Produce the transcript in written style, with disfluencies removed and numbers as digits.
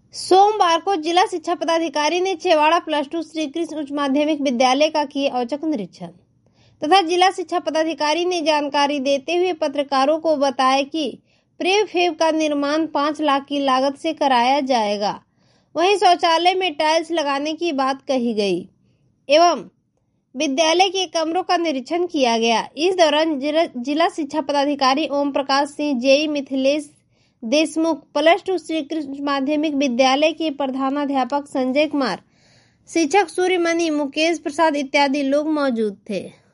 सोमवार को जिला शिक्षा पदाधिकारी ने छेवाड़ा +2 श्री कृष्ण उच्च माध्यमिक विद्यालय का किए औचक निरीक्षण तथा जिला शिक्षा पदाधिकारी ने जानकारी देते हुए पत्रकारों को बताया कि प्रीफेब का निर्माण 5 लाख की लागत से कराया जाएगा। वहीं शौचालय में टाइल्स लगाने की बात कही गई एवं विद्यालय के कमरों का निरीक्षण किया गया। इस दौरान जिला शिक्षा पदाधिकारी ओम प्रकाश सिंह, जेई मिथिलेश देशमुख, +2 श्री कृष्ण माध्यमिक विद्यालय के प्रधानाध्यापक संजय कुमार, शिक्षक सूर्यमणि, मुकेश प्रसाद इत्यादि लोग मौजूद थे।